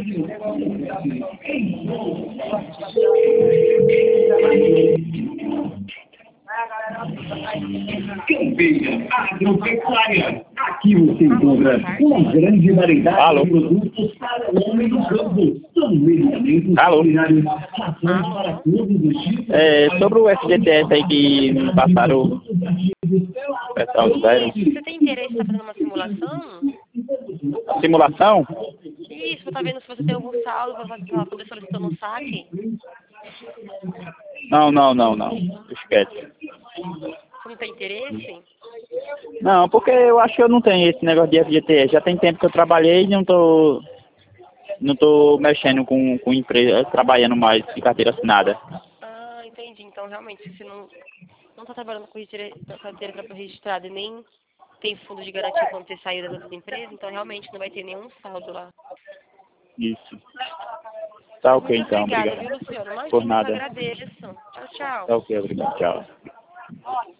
Campeia Agropecuária. Aqui você encontra uma grande variedade de produtos para o homem do campo. São medicamentos culinários, rações para todos os tipos. Sobre o FGTS aí que me passaram o pessoal do zero. Você tem interesse em estar fazendo uma simulação? Simulação? Isso, pra estar vendo se você tem algum saldo para poder solicitar no saque. Não. Esquece. Você não tem interesse? Não, porque eu acho que eu não tenho esse negócio de FGTS. Já tem tempo que eu trabalhei e não tô mexendo com empresa, trabalhando mais de carteira assinada. Ah, entendi. Então, realmente, se você não está trabalhando com carteira registrada e nem tem fundo de garantia quando você sair das outras empresas, então realmente não vai ter nenhum saldo lá. Isso. Tá ok, Muito então. obrigada, Obrigado. viu, Luciano? Imagina, Por nada. eu agradeço. Tchau, tchau. Tá ok, obrigado. Tchau.